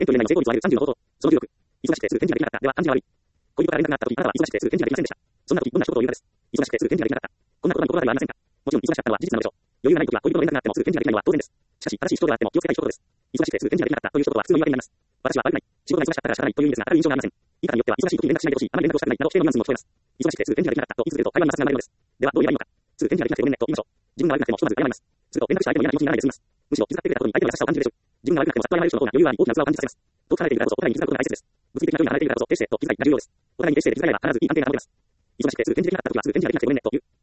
遠距離恋愛の成功率は30の方と、その16、忙しくてすぐ返事ができなかった。では、漢字が悪い。恋人から連絡があった時、あなたは忙しくてすぐ返事ができませんでした。そんな時、どんな一言を言うかです。忙しくてすぐ返事ができなかった。こんな言葉に心当たりはありませんか？もちろん忙しかったのは事実なのでしょう。余裕がない時は恋人の連絡があってもすぐ返事ができないのは当然です。しかし、正しい人であっても気をつけたい一言です。忙しくてすぐ返事ができなかったという一言は普通の言い訳になります。私は悪くない。仕事が忙しかったから仕方ないという意味ですが、当たる印象がありません。言い方によっては忙しい時に連絡しないでほしい。あまり連絡をしたくないなど否定のニュアンスにも聞こえます。忙しくてすぐ返事ができなかったと言い続けると会話に摩擦が生まれるのです。では、どう言えばいいのか。すぐ返事ができなくてごめんねと言いましょう。自分が悪くなくてもひとまず謝ります。すると連絡した相手も嫌な気持ちにならないで済みます。むしろ気遣ってくれたことに相手の優しさを感じるでしょう。自分が悪くなくてもさっと謝れる人の方が余裕があり大きな器を感じさせます。と考えているからこそお互いに気遣うことが大切です。物理的な距離が離れているからこそ低姿勢と気遣いが重要です。お互いに低姿勢で気遣いが必ずいい関係が保てます。忙しくてすぐ返事できなかった時はすぐ返事ができなくてごめんねと言う。